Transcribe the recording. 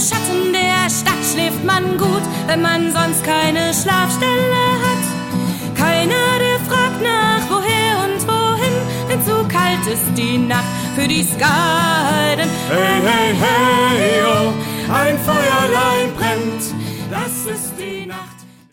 Schatten der Stadt schläft man gut, wenn man sonst keine Schlafstelle hat. Keiner, der fragt nach woher und wohin, wenn zu kalt ist die Nacht für die Skalden. Hey, hey, hey, oh, ein Feuerlein brennt, das ist die Nacht.